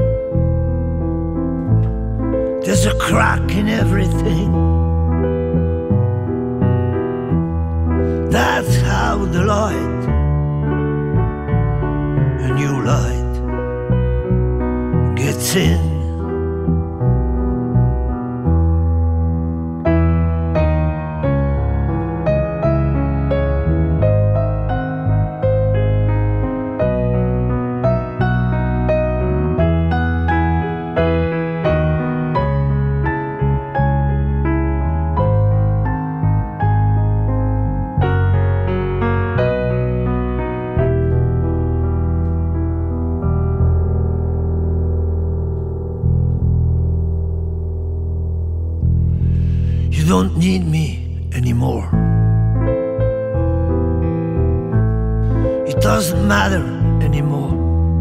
There's a crack in everything. That's how the light, a new light, gets in. it doesn't matter anymore.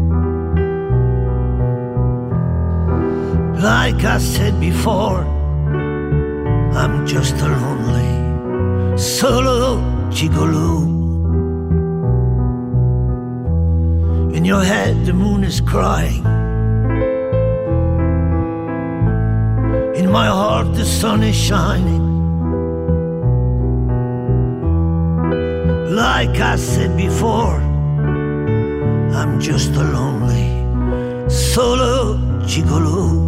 Like I said before, I'm just a lonely solo gigolo. In your head the moon is crying, in my heart the sun is shining. Like I said before, I'm just a lonely solo gigolo.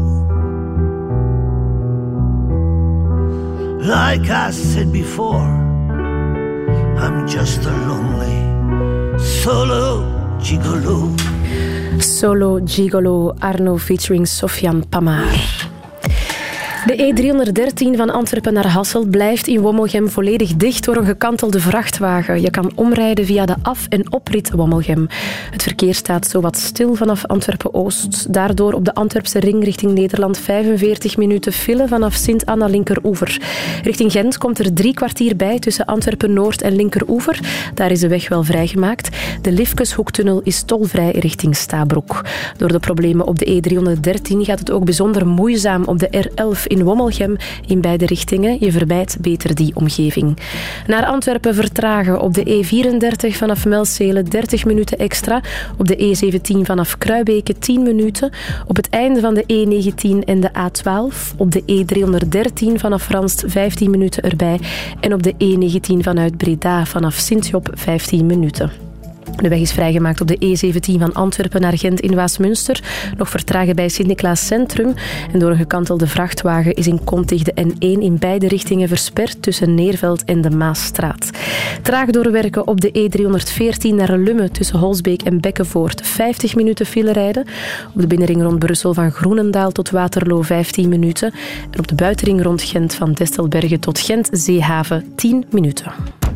Like I said before, I'm just a lonely solo gigolo. Solo Gigolo, Arno featuring Sofian Pamar. De E driehonderddertien van Antwerpen naar Hasselt blijft in Womelgem volledig dicht door een gekantelde vrachtwagen. Je kan omrijden via de af- en oprit Womelgem. Het verkeer staat zowat stil vanaf Antwerpen-Oost. Daardoor op de Antwerpse ring richting Nederland vijfenveertig minuten file vanaf Sint-Anna linkeroever. Richting Gent komt er drie kwartier bij tussen Antwerpen-Noord en linkeroever. Daar is de weg wel vrijgemaakt. De Lifkeshoektunnel is tolvrij richting Stabroek. Door de problemen op de E driehonderddertien gaat het ook bijzonder moeizaam op de R elf in Womelgem in beide richtingen. Je vermijdt beter die omgeving. Naar Antwerpen vertragen op de E vierendertig vanaf Melcelen dertig minuten extra. Op de E zeventien vanaf Kruibeke tien minuten. Op het einde van de E negentien en de A twaalf. Op de E driehonderddertien vanaf Ranst vijftien minuten erbij. En op de E negentien vanuit Breda vanaf Sint-Job vijftien minuten. De weg is vrijgemaakt op de E zeventien van Antwerpen naar Gent in Waasmunster. Nog vertragen bij Sint-Niklaas Centrum. En door een gekantelde vrachtwagen is in Kontig de N één in beide richtingen versperd tussen Neerveld en de Maasstraat. Traag doorwerken op de E driehonderdveertien naar Lummen tussen Holsbeek en Bekkenvoort. vijftig minuten file rijden. Op de binnenring rond Brussel van Groenendaal tot Waterloo vijftien minuten. En op de buitenring rond Gent van Destelbergen tot Gent-Zeehaven tien minuten.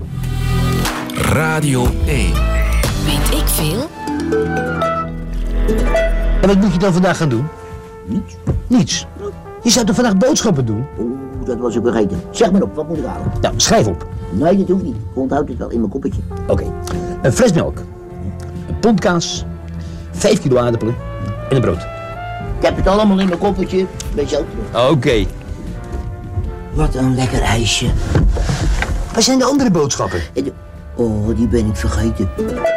Radio één. Weet ik veel? En wat moet je dan vandaag gaan doen? Niets. Niets? Je zou toch vandaag boodschappen doen? Oeh, dat was ik vergeten. Zeg maar op, wat moet ik halen? Nou, schrijf op. Nee, dat hoeft niet. Ik onthoud het wel in mijn koppetje. Oké. Okay. Een fles melk. Een pond kaas. Vijf kilo aardappelen. En een brood. Ik heb het allemaal in mijn koppetje. Weet je ook. Oké. Okay. Wat een lekker ijsje. Waar zijn de andere boodschappen? Oh, die ben ik vergeten.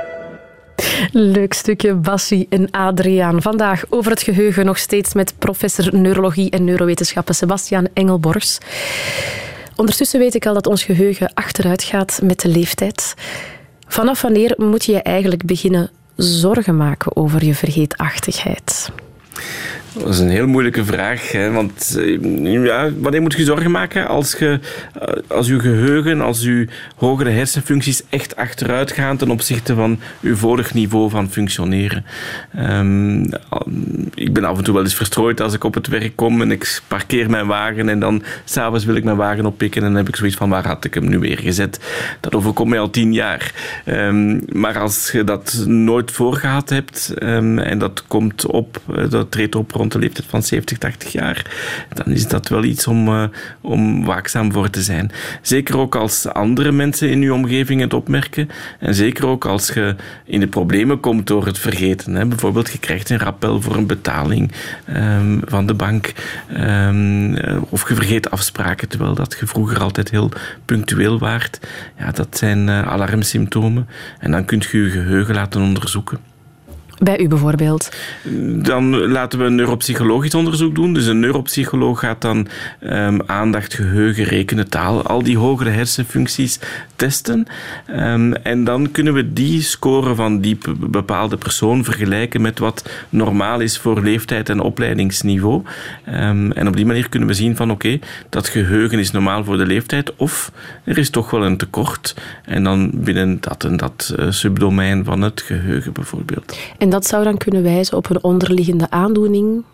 Leuk stukje, Bassie en Adriaan. Vandaag over het geheugen nog steeds met professor neurologie en neurowetenschappen Sebastiaan Engelborgs. Ondertussen weet ik al dat ons geheugen achteruit gaat met de leeftijd. Vanaf wanneer moet je je eigenlijk beginnen zorgen maken over je vergeetachtigheid? Dat is een heel moeilijke vraag, hè? Want ja, wanneer moet je zorgen maken? Als je, als je geheugen, als je hogere hersenfuncties echt achteruit gaan ten opzichte van je vorig niveau van functioneren. Um, ik ben af en toe wel eens verstrooid als ik op het werk kom en ik parkeer mijn wagen en dan s'avonds wil ik mijn wagen oppikken en dan heb ik zoiets van waar had ik hem nu weer gezet? Dat overkomt mij al tien jaar. Um, maar als je dat nooit voorgehad hebt um, en dat komt op, dat treedt op rond de leeftijd van zeventig, tachtig jaar, dan is dat wel iets om, uh, om waakzaam voor te zijn. Zeker ook als andere mensen in je omgeving het opmerken en zeker ook als je in de problemen komt door het vergeten. Hè. Bijvoorbeeld, je krijgt een rappel voor een betaling um, van de bank um, of je vergeet afspraken, terwijl dat je vroeger altijd heel punctueel waart. Ja, dat zijn uh, alarmsymptomen en dan kun je je geheugen laten onderzoeken. Bij u bijvoorbeeld? Dan laten we een neuropsychologisch onderzoek doen. Dus een neuropsycholoog gaat dan um, aandacht, geheugen, rekenen, taal, al die hogere hersenfuncties testen. Um, en dan kunnen we die score van die bepaalde persoon vergelijken met wat normaal is voor leeftijd en opleidingsniveau. Um, en op die manier kunnen we zien van oké, okay, dat geheugen is normaal voor de leeftijd of er is toch wel een tekort. En dan binnen dat en dat uh, subdomein van het geheugen bijvoorbeeld. En dat zou dan kunnen wijzen op een onderliggende aandoening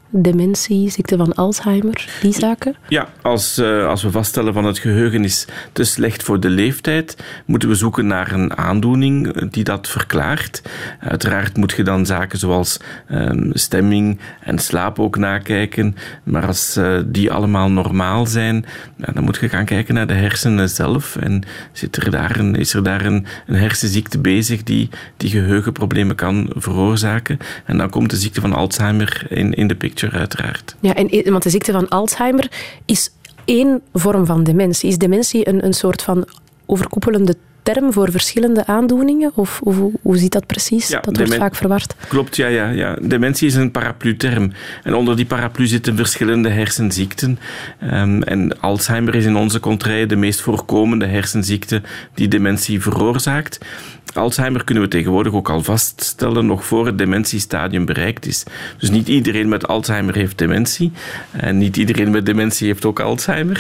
dementie, ziekte van Alzheimer, die zaken? Ja, als, uh, als we vaststellen van het geheugen is te slecht voor de leeftijd, moeten we zoeken naar een aandoening die dat verklaart. Uiteraard moet je dan zaken zoals um, stemming en slaap ook nakijken, maar als uh, die allemaal normaal zijn, ja, dan moet je gaan kijken naar de hersenen zelf en zit er daar een, is er daar een, een hersenziekte bezig die, die geheugenproblemen kan veroorzaken. En dan komt de ziekte van Alzheimer in, in de picture uiteraard. Ja, en, want de ziekte van Alzheimer is één vorm van dementie. Is dementie een, een soort van overkoepelende term voor verschillende aandoeningen? Of, of hoe zit dat precies? Ja, dat wordt demen- vaak verward. Klopt, ja, ja, ja. Dementie is een paraplu-term. En onder die paraplu zitten verschillende hersenziekten. Um, en Alzheimer is in onze contrée de meest voorkomende hersenziekte die dementie veroorzaakt. Alzheimer kunnen we tegenwoordig ook al vaststellen nog voor het dementiestadium bereikt is. Dus niet iedereen met Alzheimer heeft dementie. En niet iedereen met dementie heeft ook Alzheimer.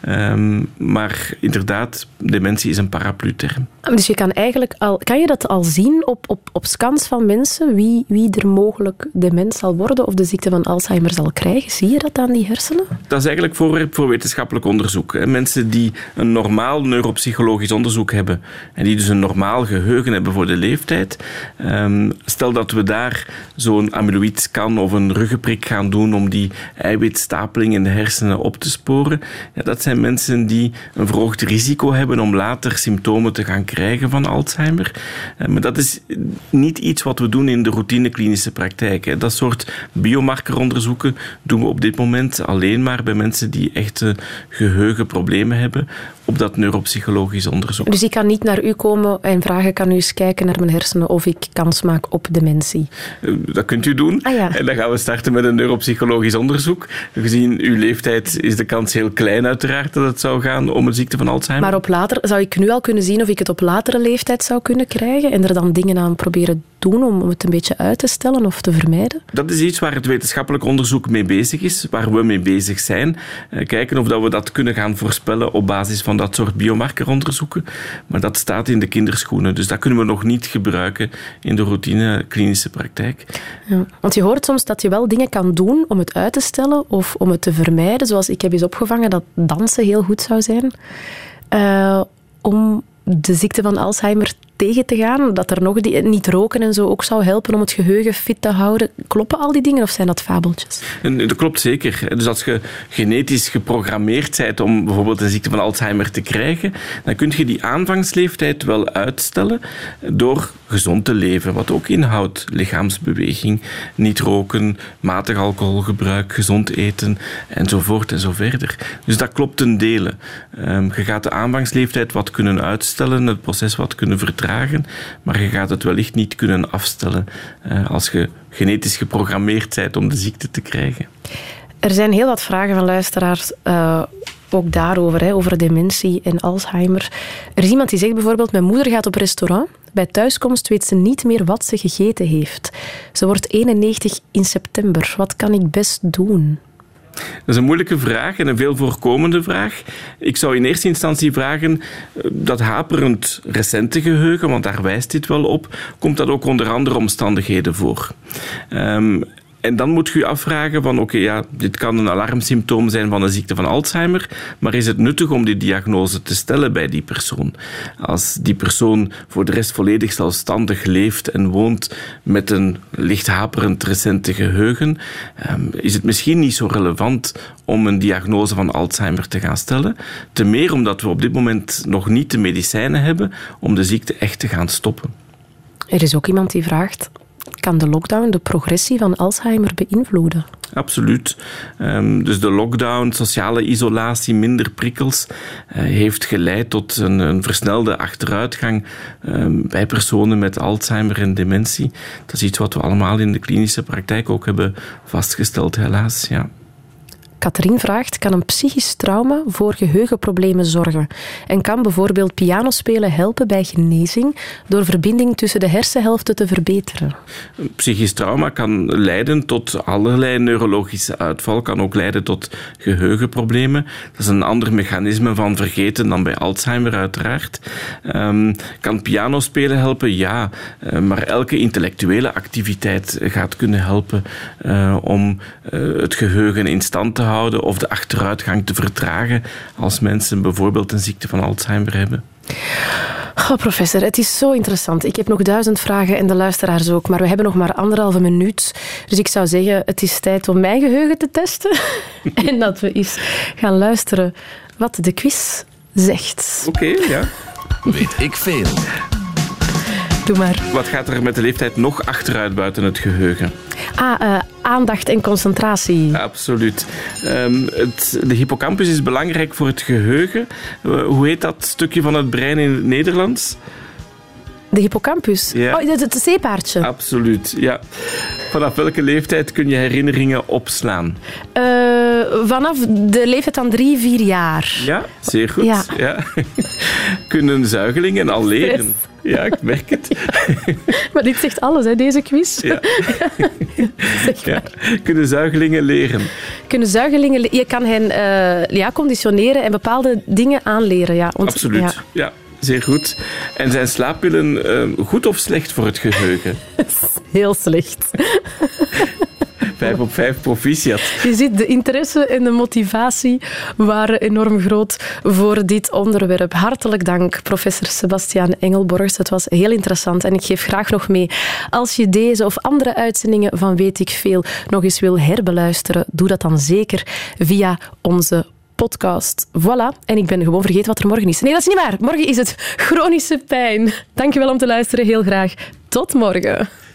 Um, maar inderdaad, dementie is een paraplu-term. Dus je kan eigenlijk al, kan je dat al zien op, op, op scans van mensen, wie, wie er mogelijk dement zal worden of de ziekte van Alzheimer zal krijgen? Zie je dat aan die hersenen? Dat is eigenlijk voorwerp voor wetenschappelijk onderzoek. Mensen die een normaal neuropsychologisch onderzoek hebben en die dus een normaal geheugen hebben voor de leeftijd. Um, stel dat we daar zo'n amyloïdscan of een ruggenprik gaan doen om die eiwitstapeling in de hersenen op te sporen. Ja, dat zijn mensen die een verhoogd risico hebben om later symptomen te gaan krijgen van Alzheimer. Uh, maar dat is niet iets wat we doen in de routine klinische praktijk. Hè. Dat soort biomarkeronderzoeken doen we op dit moment alleen maar bij mensen die echte geheugenproblemen hebben op dat neuropsychologisch onderzoek. Dus ik kan niet naar u komen en vragen, kan u eens kijken naar mijn hersenen of ik kans maak op dementie? Dat kunt u doen. Ah, ja. En dan gaan we starten met een neuropsychologisch onderzoek. Gezien uw leeftijd is de kans heel klein uiteraard dat het zou gaan om een ziekte van Alzheimer. Maar op later, zou ik nu al kunnen zien of ik het op latere leeftijd zou kunnen krijgen en er dan dingen aan proberen doen om het een beetje uit te stellen of te vermijden? Dat is iets waar het wetenschappelijk onderzoek mee bezig is, waar we mee bezig zijn. Kijken of dat we dat kunnen gaan voorspellen op basis van dat soort biomarkeronderzoeken. Maar dat staat in de kinderschoenen, dus dat kunnen we nog niet gebruiken in de routine klinische praktijk. Ja, want je hoort soms dat je wel dingen kan doen om het uit te stellen of om het te vermijden, zoals ik heb eens opgevangen dat dansen heel goed zou zijn, uh, om de ziekte van Alzheimer tegen te gaan, dat er nog die, niet roken en zo ook zou helpen om het geheugen fit te houden. Kloppen al die dingen of zijn dat fabeltjes? En dat klopt zeker. Dus als je genetisch geprogrammeerd bent om bijvoorbeeld een ziekte van Alzheimer te krijgen, dan kun je die aanvangsleeftijd wel uitstellen door gezond te leven, wat ook inhoudt lichaamsbeweging, niet roken, matig alcoholgebruik, gezond eten enzovoort en zo verder. Dus dat klopt ten dele. Um, je gaat de aanvangsleeftijd wat kunnen uitstellen, het proces wat kunnen vertragen, maar je gaat het wellicht niet kunnen afstellen uh, als je genetisch geprogrammeerd bent om de ziekte te krijgen. Er zijn heel wat vragen van luisteraars uh, ook daarover, hè, over dementie en Alzheimer. Er is iemand die zegt bijvoorbeeld, mijn moeder gaat op restaurant. Bij thuiskomst weet ze niet meer wat ze gegeten heeft. Ze wordt eenennegentig in september. Wat kan ik best doen? Dat is een moeilijke vraag en een veel voorkomende vraag. Ik zou in eerste instantie vragen, dat haperend recente geheugen, want daar wijst dit wel op, komt dat ook onder andere omstandigheden voor. Um, En dan moet je je afvragen van, oké, okay, ja, dit kan een alarmsymptoom zijn van een ziekte van Alzheimer, maar is het nuttig om die diagnose te stellen bij die persoon? Als die persoon voor de rest volledig zelfstandig leeft en woont met een licht haperend recente geheugen, um, is het misschien niet zo relevant om een diagnose van Alzheimer te gaan stellen. Te meer omdat we op dit moment nog niet de medicijnen hebben om de ziekte echt te gaan stoppen. Er is ook iemand die vraagt, kan de lockdown de progressie van Alzheimer beïnvloeden? Absoluut. Um, dus de lockdown, sociale isolatie, minder prikkels, uh, heeft geleid tot een, een versnelde achteruitgang um, bij personen met Alzheimer en dementie. Dat is iets wat we allemaal in de klinische praktijk ook hebben vastgesteld, helaas. Ja. Katrien vraagt, kan een psychisch trauma voor geheugenproblemen zorgen? En kan bijvoorbeeld pianospelen helpen bij genezing door verbinding tussen de hersenhelften te verbeteren? Een psychisch trauma kan leiden tot allerlei neurologische uitval, kan ook leiden tot geheugenproblemen. Dat is een ander mechanisme van vergeten dan bij Alzheimer uiteraard. Um, kan pianospelen helpen? Ja, uh, maar elke intellectuele activiteit gaat kunnen helpen uh, om uh, het geheugen in stand te houden of de achteruitgang te vertragen als mensen bijvoorbeeld een ziekte van Alzheimer hebben. Oh, professor, het is zo interessant. Ik heb nog duizend vragen en de luisteraars ook, maar we hebben nog maar anderhalve minuut. Dus ik zou zeggen, het is tijd om mijn geheugen te testen en dat we eens gaan luisteren wat de quiz zegt. Oké, okay, ja. Weet ik veel. Doe maar. Wat gaat er met de leeftijd nog achteruit buiten het geheugen? Ah, uh, aandacht en concentratie. Absoluut. Um, het, de hippocampus is belangrijk voor het geheugen. Uh, hoe heet dat stukje van het brein in het Nederlands? De hippocampus? Ja. Oh, het, het zeepaardje. Absoluut, ja. Vanaf welke leeftijd kun je herinneringen opslaan? Uh, vanaf de leeftijd van drie, vier jaar. Ja, zeer goed. Ja. Ja. Kunnen zuigelingen al leren? Stress. Ja, ik merk het. Maar dit zegt alles, hè, deze quiz. Ja. Zeg maar. Ja. Kunnen zuigelingen leren? Kunnen zuigelingen... Le- je kan hen uh, ja, conditioneren en bepaalde dingen aanleren. Ja. Ont- Absoluut, ja. ja. Zeer goed. En zijn slaappillen uh, goed of slecht voor het geheugen? Heel slecht. Vijf op vijf, proficiat. Je ziet, de interesse en de motivatie waren enorm groot voor dit onderwerp. Hartelijk dank, professor Sebastiaan Engelborghs. Het was heel interessant en ik geef graag nog mee. Als je deze of andere uitzendingen van Weet ik Veel nog eens wil herbeluisteren, doe dat dan zeker via onze podcast. Voilà. En ik ben gewoon vergeten wat er morgen is. Nee, dat is niet waar. Morgen is het chronische pijn. Dank je wel om te luisteren. Heel graag. Tot morgen.